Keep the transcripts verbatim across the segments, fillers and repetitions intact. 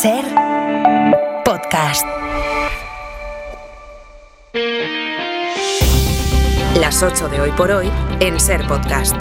Ser Podcast. Las ocho de Hoy por Hoy en Ser Podcast.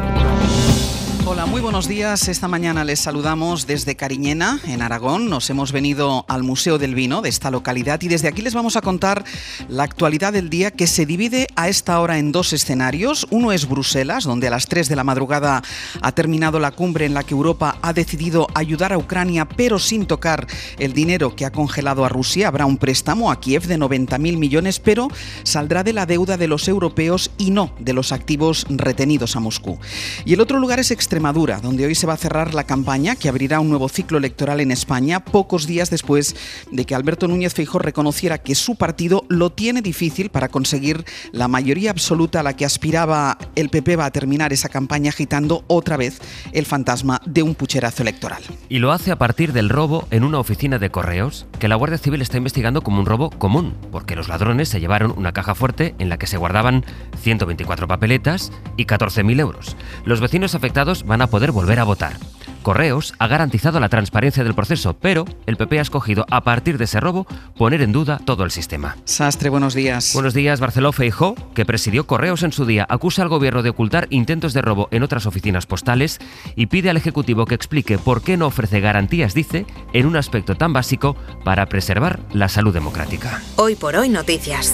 Hola, muy buenos días. Esta mañana les saludamos desde Cariñena, en Aragón. Nos hemos venido al Museo del Vino de esta localidad y desde aquí les vamos a contar la actualidad del día, que se divide a esta hora en dos escenarios. Uno es Bruselas, donde a las tres de la madrugada ha terminado la cumbre en la que Europa ha decidido ayudar a Ucrania, pero sin tocar el dinero que ha congelado a Rusia. Habrá un préstamo a Kiev de noventa mil millones, pero saldrá de la deuda de los europeos y no de los activos retenidos a Moscú. Y el otro lugar es Extremadura, donde hoy se va a cerrar la campaña que abrirá un nuevo ciclo electoral en España, pocos días después de que Alberto Núñez Feijóo reconociera que su partido lo tiene difícil para conseguir la mayoría absoluta a la que aspiraba. El P P va a terminar esa campaña agitando otra vez el fantasma de un pucherazo electoral. Y lo hace a partir del robo en una oficina de correos, que la Guardia Civil está investigando como un robo común, porque los ladrones se llevaron una caja fuerte en la que se guardaban ciento veinticuatro papeletas y catorce mil euros. Los vecinos afectados van a poder volver a votar. Correos ha garantizado la transparencia del proceso, pero el P P ha escogido, a partir de ese robo, poner en duda todo el sistema. Sastre, buenos días. Buenos días. Barceló Feijóo, que presidió Correos en su día, acusa al gobierno de ocultar intentos de robo en otras oficinas postales y pide al Ejecutivo que explique por qué no ofrece garantías, dice, en un aspecto tan básico para preservar la salud democrática. Hoy por Hoy Noticias.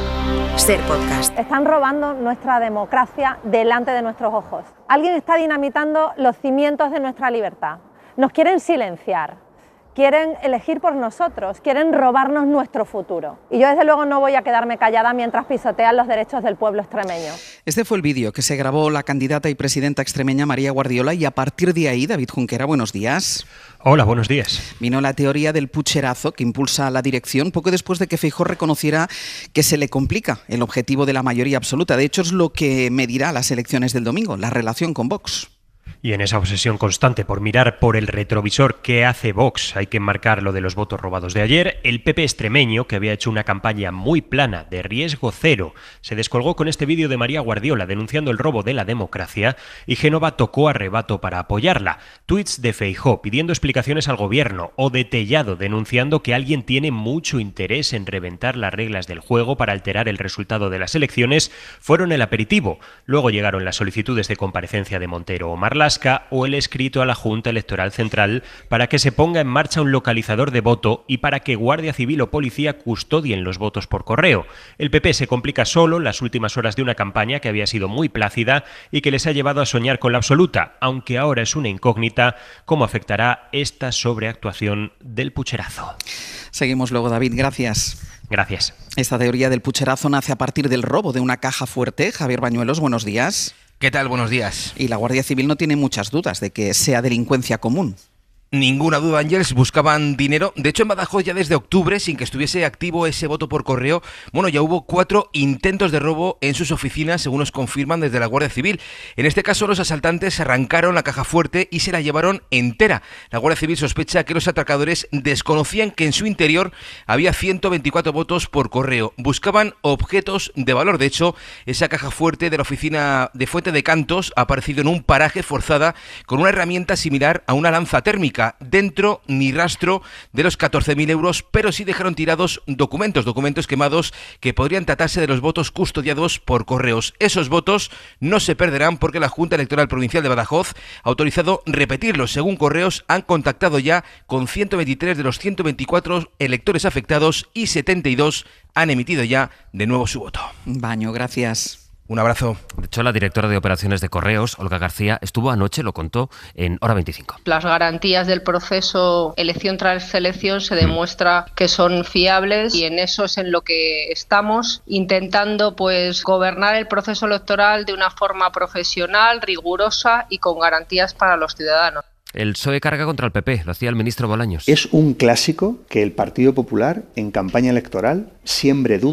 Ser Podcast. Están robando nuestra democracia delante de nuestros ojos. Alguien está dinamitando los cimientos de nuestra libertad. Nos quieren silenciar, quieren elegir por nosotros, quieren robarnos nuestro futuro. Y yo desde luego no voy a quedarme callada mientras pisotean los derechos del pueblo extremeño. Este fue el vídeo que se grabó la candidata y presidenta extremeña María Guardiola y a partir de ahí, David Junquera, buenos días. Hola, buenos días. Vino la teoría del pucherazo que impulsa la dirección poco después de que Feijóo reconociera que se le complica el objetivo de la mayoría absoluta. De hecho, es lo que medirá las elecciones del domingo, la relación con Vox. Y en esa obsesión constante por mirar por el retrovisor qué hace Vox, hay que enmarcar lo de los votos robados de ayer. El P P extremeño, que había hecho una campaña muy plana de riesgo cero, se descolgó con este vídeo de María Guardiola denunciando el robo de la democracia y Génova tocó a rebato para apoyarla. Tweets de Feijóo pidiendo explicaciones al gobierno o de Tellado denunciando que alguien tiene mucho interés en reventar las reglas del juego para alterar el resultado de las elecciones fueron el aperitivo. Luego llegaron las solicitudes de comparecencia de Montero o Marlaska o el escrito a la Junta Electoral Central para que se ponga en marcha un localizador de voto y para que Guardia Civil o Policía custodien los votos por correo. El P P se complica solo en las últimas horas de una campaña que había sido muy plácida y que les ha llevado a soñar con la absoluta, aunque ahora es una incógnita cómo afectará esta sobreactuación del pucherazo. Seguimos luego, David. Gracias. Gracias. Esta teoría del pucherazo nace a partir del robo de una caja fuerte. Javier Bañuelos, buenos días. ¿Qué tal? Buenos días. Y la Guardia Civil no tiene muchas dudas de que sea delincuencia común. Ninguna duda, Ángels, buscaban dinero. De hecho, en Badajoz ya desde octubre, sin que estuviese activo ese voto por correo, bueno, ya hubo cuatro intentos de robo en sus oficinas, según nos confirman desde la Guardia Civil. En este caso, los asaltantes arrancaron la caja fuerte y se la llevaron entera. La Guardia Civil sospecha que los atracadores desconocían que en su interior había ciento veinticuatro votos por correo. Buscaban objetos de valor. De hecho, esa caja fuerte de la oficina de Fuente de Cantos ha aparecido en un paraje forzada con una herramienta similar a una lanza térmica. Dentro ni rastro de los catorce mil euros, pero sí dejaron tirados documentos, documentos quemados que podrían tratarse de los votos custodiados por correos. Esos votos no se perderán porque la Junta Electoral Provincial de Badajoz ha autorizado repetirlos. Según Correos, han contactado ya con ciento veintitrés de los ciento veinticuatro electores afectados y setenta y dos han emitido ya de nuevo su voto. Baño, gracias. Un abrazo. De hecho, la directora de operaciones de Correos, Olga García, estuvo anoche, lo contó, en Hora veinticinco. Las garantías del proceso elección tras elección se demuestra que son fiables y en eso es en lo que estamos, intentando pues gobernar el proceso electoral de una forma profesional, rigurosa y con garantías para los ciudadanos. El P S O E carga contra el P P, lo hacía el ministro Bolaños. Es un clásico que el Partido Popular, en campaña electoral, siembre dudas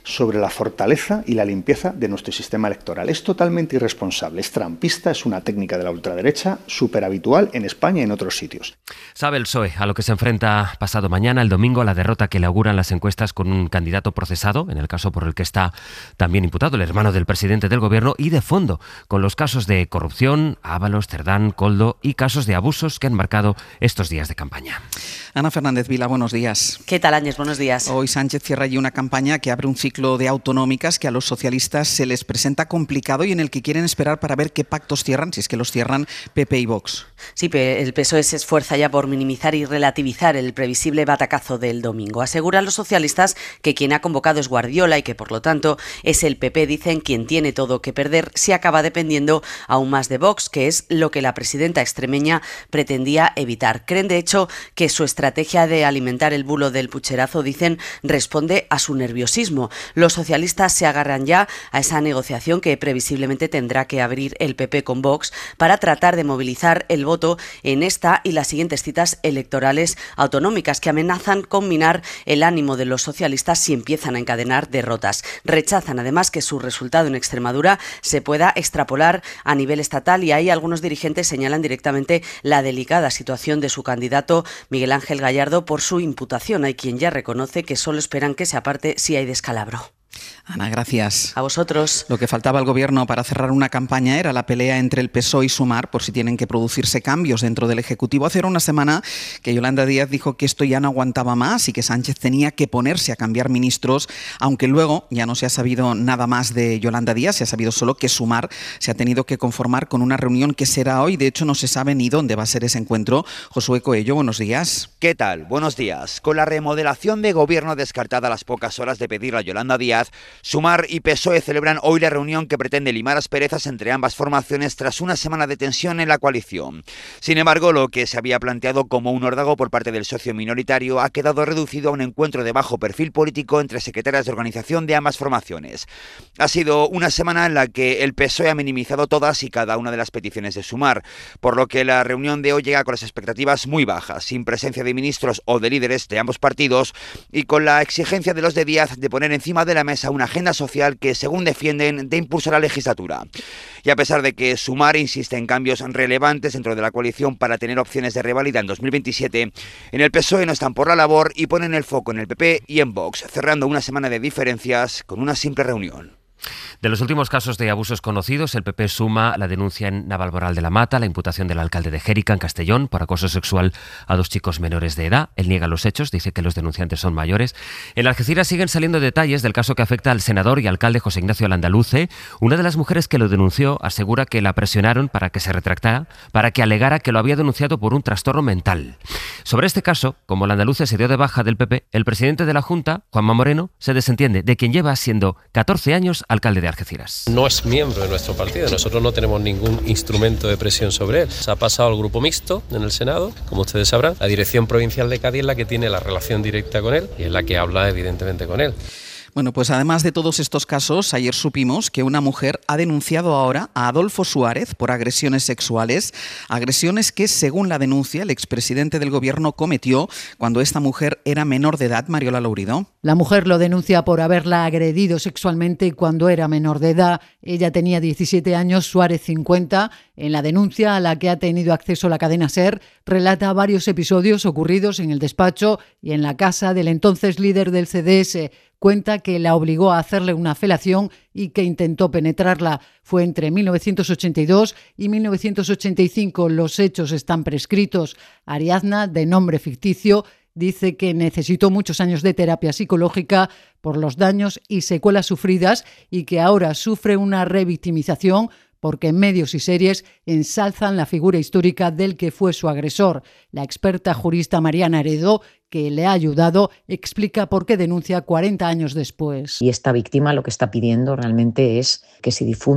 sobre la fortaleza y la limpieza de nuestro sistema electoral. Es totalmente irresponsable, es trampista, es una técnica de la ultraderecha súper habitual en España y en otros sitios. Sabe el P S O E a lo que se enfrenta pasado mañana, el domingo, a la derrota que le auguran las encuestas con un candidato procesado, en el caso por el que está también imputado el hermano del presidente del gobierno, y de fondo, con los casos de corrupción, Ábalos, Cerdán, Koldo y casos de abusos que han marcado estos días de campaña. Ana Fernández Vila, buenos días. ¿Qué tal, Áñez? Buenos días. Hoy Sánchez cierra allí una campaña que abre un ciclo de autonómicas que a los socialistas se les presenta complicado y en el que quieren esperar para ver qué pactos cierran, si es que los cierran P P y Vox. Sí, el P S O E se esfuerza ya por minimizar y relativizar el previsible batacazo del domingo. Aseguran los socialistas que quien ha convocado es Guardiola y que, por lo tanto, es el P P, dicen, quien tiene todo que perder si acaba dependiendo aún más de Vox, que es lo que la presidenta extremeña pretendía evitar. Creen, de hecho, que su estrategia de alimentar el bulo del pucherazo, dicen, responde a su nerviosismo. Los socialistas se agarran ya a esa negociación que previsiblemente tendrá que abrir el P P con Vox para tratar de movilizar el voto en esta y las siguientes citas electorales autonómicas, que amenazan con minar el ánimo de los socialistas si empiezan a encadenar derrotas. Rechazan además que su resultado en Extremadura se pueda extrapolar a nivel estatal y ahí algunos dirigentes señalan directamente la delicada situación de su candidato Miguel Ángel Gallardo por su imputación. Hay quien ya reconoce que solo esperan que se aparte si hay descalabro. Ana, gracias. A vosotros. Lo que faltaba al Gobierno para cerrar una campaña era la pelea entre el P S O E y Sumar por si tienen que producirse cambios dentro del Ejecutivo. Hace una semana que Yolanda Díaz dijo que esto ya no aguantaba más y que Sánchez tenía que ponerse a cambiar ministros, aunque luego ya no se ha sabido nada más de Yolanda Díaz, se ha sabido solo que Sumar se ha tenido que conformar con una reunión que será hoy. De hecho, no se sabe ni dónde va a ser ese encuentro. Josué Coello, buenos días. ¿Qué tal? Buenos días. Con la remodelación de Gobierno descartada a las pocas horas de pedirle a Yolanda Díaz, Sumar y P S O E celebran hoy la reunión que pretende limar asperezas entre ambas formaciones tras una semana de tensión en la coalición. Sin embargo, lo que se había planteado como un órdago por parte del socio minoritario ha quedado reducido a un encuentro de bajo perfil político entre secretarias de organización de ambas formaciones. Ha sido una semana en la que el P S O E ha minimizado todas y cada una de las peticiones de Sumar, por lo que la reunión de hoy llega con las expectativas muy bajas, sin presencia de ministros o de líderes de ambos partidos y con la exigencia de los de Díaz de poner encima de la mesa una agenda social que, según defienden, de impulso a la legislatura. Y a pesar de que Sumar insiste en cambios relevantes dentro de la coalición para tener opciones de reválida en dos mil veintisiete, en el P S O E no están por la labor y ponen el foco en el P P y en Vox, cerrando una semana de diferencias con una simple reunión. De los últimos casos de abusos conocidos, el P P suma la denuncia en Navalmoral de la Mata, la imputación del alcalde de Xèrica, en Castellón, por acoso sexual a dos chicos menores de edad. Él niega los hechos, dice que los denunciantes son mayores. En Algeciras siguen saliendo detalles del caso que afecta al senador y alcalde José Ignacio Landaluce. Una de las mujeres que lo denunció asegura que la presionaron para que se retractara, para que alegara que lo había denunciado por un trastorno mental. Sobre este caso, como Landaluce se dio de baja del P P, el presidente de la Junta, Juanma Moreno, se desentiende de quien lleva siendo catorce años alcalde de Algeciras. No es miembro de nuestro partido, nosotros no tenemos ningún instrumento de presión sobre él. Se ha pasado al grupo mixto en el Senado, como ustedes sabrán. La Dirección Provincial de Cádiz es la que tiene la relación directa con él y es la que habla evidentemente con él. Bueno, pues además de todos estos casos, ayer supimos que una mujer ha denunciado ahora a Adolfo Suárez por agresiones sexuales, agresiones que, según la denuncia, el expresidente del Gobierno cometió cuando esta mujer era menor de edad. Mariola Lourido. La mujer lo denuncia por haberla agredido sexualmente cuando era menor de edad. Ella tenía diecisiete años, Suárez cincuenta. En la denuncia, a la que ha tenido acceso la cadena SER, relata varios episodios ocurridos en el despacho y en la casa del entonces líder del C D S. Cuenta que la obligó a hacerle una felación y que intentó penetrarla. Fue entre mil novecientos ochenta y dos y mil novecientos ochenta y cinco. Los hechos están prescritos. Ariadna, de nombre ficticio, dice que necesitó muchos años de terapia psicológica por los daños y secuelas sufridas y que ahora sufre una revictimización porque medios y series ensalzan la figura histórica del que fue su agresor. La experta jurista Mariana Heredo, que le ha ayudado, explica por qué denuncia cuarenta años después. Y esta víctima lo que está pidiendo realmente es que se difunda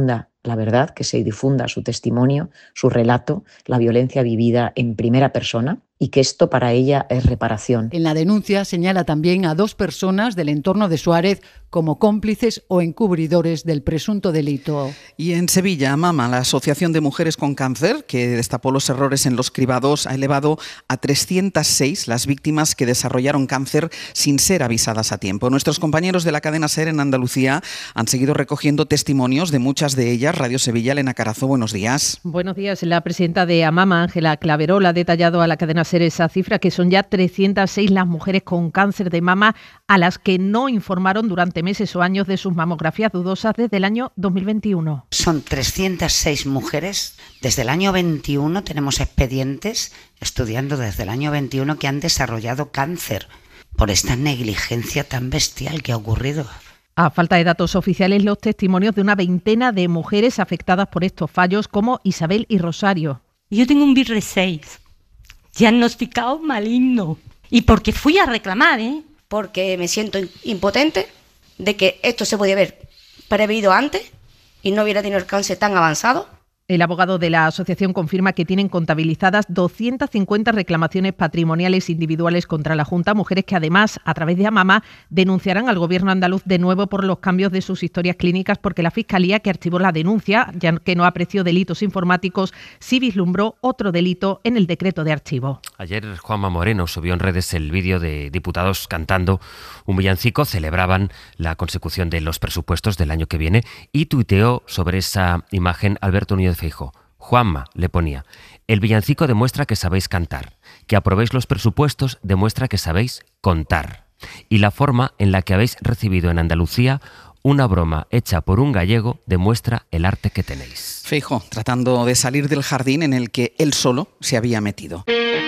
la verdad, que se difunda su testimonio, su relato, la violencia vivida en primera persona, y que esto para ella es reparación. En la denuncia señala también a dos personas del entorno de Suárez como cómplices o encubridores del presunto delito. Y en Sevilla, Mama, la Asociación de Mujeres con Cáncer, que destapó los errores en los cribados, ha elevado a trescientas seis las víctimas que desarrollaron cáncer sin ser avisadas a tiempo. Nuestros compañeros de la cadena SER en Andalucía han seguido recogiendo testimonios de muchas de ellas. Radio Sevilla, Elena Carazo, buenos días. Buenos días. La presidenta de AMAMA, Ángela Claverol, ha detallado a la cadena SER esa cifra, que son ya trescientas seis las mujeres con cáncer de mama a las que no informaron durante meses o años de sus mamografías dudosas desde el año dos mil veintiuno. Son trescientas seis mujeres. Desde el año veintiuno tenemos expedientes estudiando desde el año veintiuno que han desarrollado cáncer por esta negligencia tan bestial que ha ocurrido. A falta de datos oficiales, los testimonios de una veintena de mujeres afectadas por estos fallos, como Isabel y Rosario. Yo tengo un B R seis, diagnosticado maligno. Y porque fui a reclamar, ¿eh? Porque me siento impotente de que esto se podía haber previsto antes y no hubiera tenido el cáncer tan avanzado. El abogado de la asociación confirma que tienen contabilizadas doscientas cincuenta reclamaciones patrimoniales individuales contra la Junta, mujeres que además, a través de AMAMA, denunciarán al gobierno andaluz de nuevo por los cambios de sus historias clínicas, porque la Fiscalía, que archivó la denuncia, ya que no apreció delitos informáticos, sí vislumbró otro delito en el decreto de archivo. Ayer Juanma Moreno subió en redes el vídeo de diputados cantando un villancico, celebraban la consecución de los presupuestos del año que viene y tuiteó sobre esa imagen Alberto Núñez Feijóo. Juanma le ponía: el villancico demuestra que sabéis cantar, que aprobéis los presupuestos demuestra que sabéis contar, y la forma en la que habéis recibido en Andalucía una broma hecha por un gallego demuestra el arte que tenéis. Feijóo, tratando de salir del jardín en el que él solo se había metido.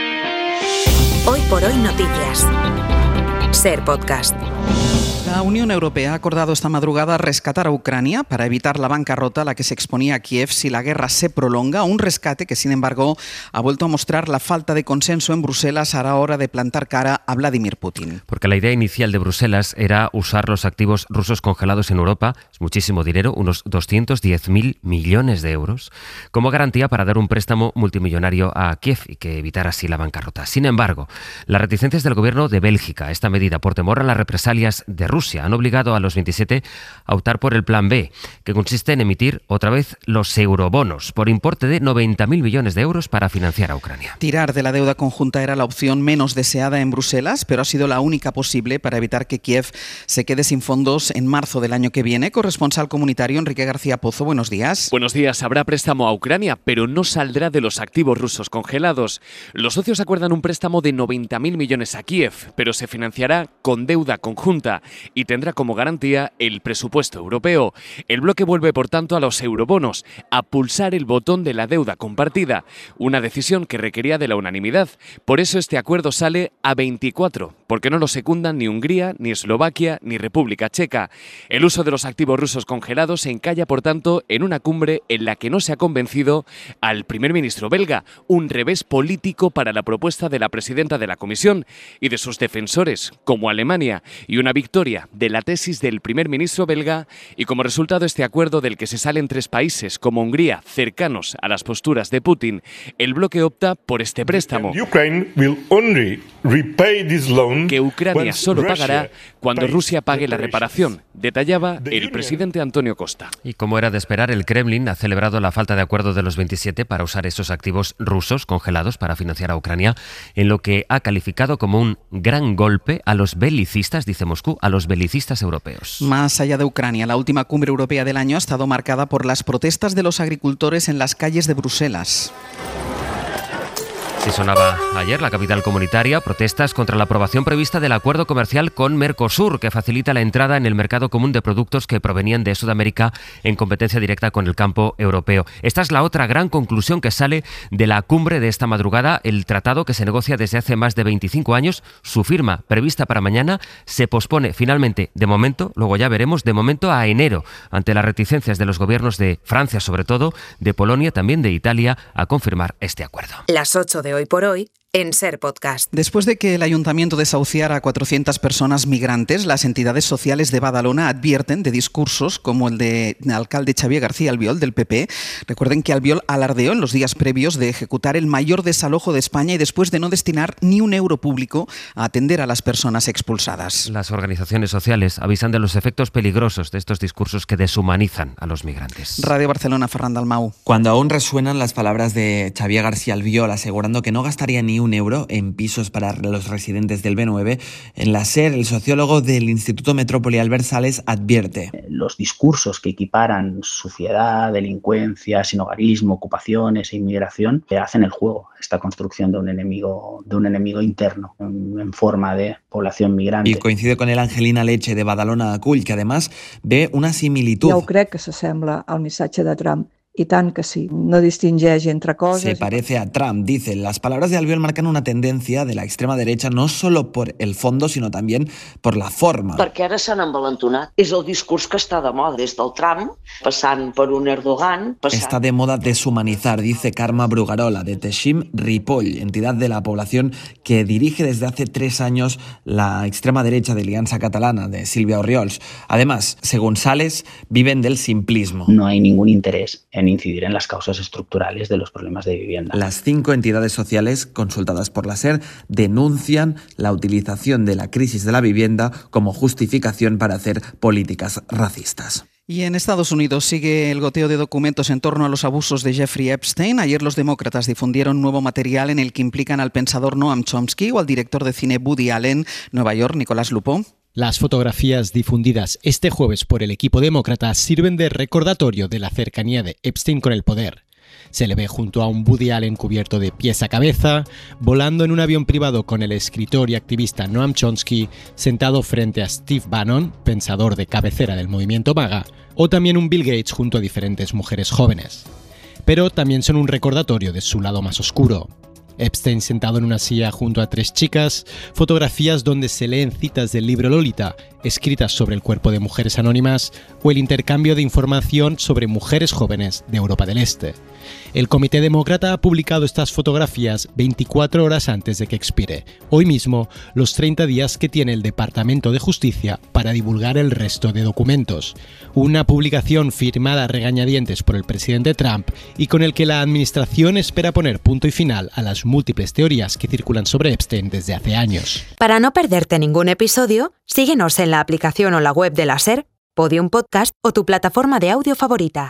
Hoy por hoy noticias. SER Podcast. La Unión Europea ha acordado esta madrugada rescatar a Ucrania para evitar la bancarrota a la que se exponía Kiev si la guerra se prolonga, un rescate que, sin embargo, ha vuelto a mostrar la falta de consenso en Bruselas a la hora de plantar cara a Vladimir Putin. Porque la idea inicial de Bruselas era usar los activos rusos congelados en Europa, es muchísimo dinero, unos doscientos diez mil millones de euros, como garantía para dar un préstamo multimillonario a Kiev y que evitara así la bancarrota. Sin embargo, las reticencias del gobierno de Bélgica a esta medida por temor a las represalias de Rusia Rusia han obligado a los veintisiete a optar por el plan B, que consiste en emitir otra vez los eurobonos por importe de noventa mil millones de euros para financiar a Ucrania. Tirar de la deuda conjunta era la opción menos deseada en Bruselas, pero ha sido la única posible para evitar que Kiev se quede sin fondos en marzo del año que viene. Corresponsal comunitario Enrique García Pozo, buenos días. Buenos días. Habrá préstamo a Ucrania, pero no saldrá de los activos rusos congelados. Los socios acuerdan un préstamo de noventa mil millones a Kiev, pero se financiará con deuda conjunta y tendrá como garantía el presupuesto europeo. El bloque vuelve, por tanto, a los eurobonos, a pulsar el botón de la deuda compartida, una decisión que requería de la unanimidad. Por eso este acuerdo sale a veinticuatro, porque no lo secundan ni Hungría, ni Eslovaquia, ni República Checa. El uso de los activos rusos congelados se encalla, por tanto, en una cumbre en la que no se ha convencido al primer ministro belga, un revés político para la propuesta de la presidenta de la Comisión y de sus defensores, como Alemania, y una victoria de la tesis del primer ministro belga, y como resultado este acuerdo del que se salen tres países como Hungría, cercanos a las posturas de Putin. El bloque opta por este préstamo, que Ucrania solo pagará cuando Rusia pague la reparación, detallaba el presidente Antonio Costa. Y como era de esperar, el Kremlin ha celebrado la falta de acuerdo de los veintisiete para usar esos activos rusos congelados para financiar a Ucrania, en lo que ha calificado como un gran golpe a los belicistas, dice Moscú, a los belicistas europeos. Más allá de Ucrania, la última cumbre europea del año ha estado marcada por las protestas de los agricultores en las calles de Bruselas. Sí sonaba ayer la capital comunitaria, protestas contra la aprobación prevista del acuerdo comercial con Mercosur, que facilita la entrada en el mercado común de productos que provenían de Sudamérica en competencia directa con el campo europeo. Esta es la otra gran conclusión que sale de la cumbre de esta madrugada. El tratado, que se negocia desde hace más de veinticinco años, su firma prevista para mañana, se pospone finalmente, de momento, luego ya veremos, de momento a enero, ante las reticencias de los gobiernos de Francia, sobre todo, de Polonia, también de Italia, a confirmar este acuerdo. Las ocho de hoy por hoy en Ser Podcast. Después de que el ayuntamiento desahuciara a cuatrocientas personas migrantes, las entidades sociales de Badalona advierten de discursos como el del alcalde Xavier García Albiol, del P P. Recuerden que Albiol alardeó en los días previos de ejecutar el mayor desalojo de España y después de no destinar ni un euro público a atender a las personas expulsadas. Las organizaciones sociales avisan de los efectos peligrosos de estos discursos que deshumanizan a los migrantes. Radio Barcelona, Ferran Dalmau. Cuando aún resuenan las palabras de Xavier García Albiol asegurando que no gastaría ni un euro en pisos para los residentes del B nueve, en la SER el sociólogo del Instituto Metrópoli Albert Sales advierte. Los discursos que equiparan suciedad, delincuencia, sinhogarismo, ocupaciones e inmigración le hacen el juego, esta construcción de un enemigo, de un enemigo interno en, en forma de población migrante. Y coincide con el Angelina Leche de Badalona Acull, que además ve una similitud. Jo crec que s'assembla al missatge de Trump. Y tant que sí, no distingeix entre cosas. Se parece a Trump, dice. Las palabras de Albiol marcan una tendencia de la extrema derecha no solo por el fondo, sino también por la forma. Perquè ara s'han envalentonat. És el discurs que està de moda des del Trump, passant per un Erdogan. Passant... Está de moda deshumanizar, dice Carme Brugarola, de Teixim Ripoll, entidad de la población que dirige desde hace tres años la extrema derecha de Alianza Catalana, de Silvia Orriols. Además, según Sales, viven del simplismo. No hay ningún interés en incidir en las causas estructurales de los problemas de vivienda. Las cinco entidades sociales consultadas por la SER denuncian la utilización de la crisis de la vivienda como justificación para hacer políticas racistas. Y en Estados Unidos sigue el goteo de documentos en torno a los abusos de Jeffrey Epstein. Ayer los demócratas difundieron nuevo material en el que implican al pensador Noam Chomsky o al director de cine Woody Allen. Nueva York, Nicolás Lupo. Las fotografías difundidas este jueves por el equipo demócrata sirven de recordatorio de la cercanía de Epstein con el poder. Se le ve junto a un Woody Allen cubierto de pies a cabeza, volando en un avión privado con el escritor y activista Noam Chomsky, sentado frente a Steve Bannon, pensador de cabecera del movimiento MAGA, o también un Bill Gates junto a diferentes mujeres jóvenes. Pero también son un recordatorio de su lado más oscuro. Epstein sentado en una silla junto a tres chicas, fotografías donde se leen citas del libro Lolita, escritas sobre el cuerpo de mujeres anónimas, o el intercambio de información sobre mujeres jóvenes de Europa del Este. El Comité Demócrata ha publicado estas fotografías veinticuatro horas antes de que expire, hoy mismo, los treinta días que tiene el Departamento de Justicia para divulgar el resto de documentos. Una publicación firmada a regañadientes por el presidente Trump y con el que la administración espera poner punto y final a las múltiples teorías que circulan sobre Epstein desde hace años. Para no perderte ningún episodio, síguenos en la aplicación o la web de la SER, Podium Podcast o tu plataforma de audio favorita.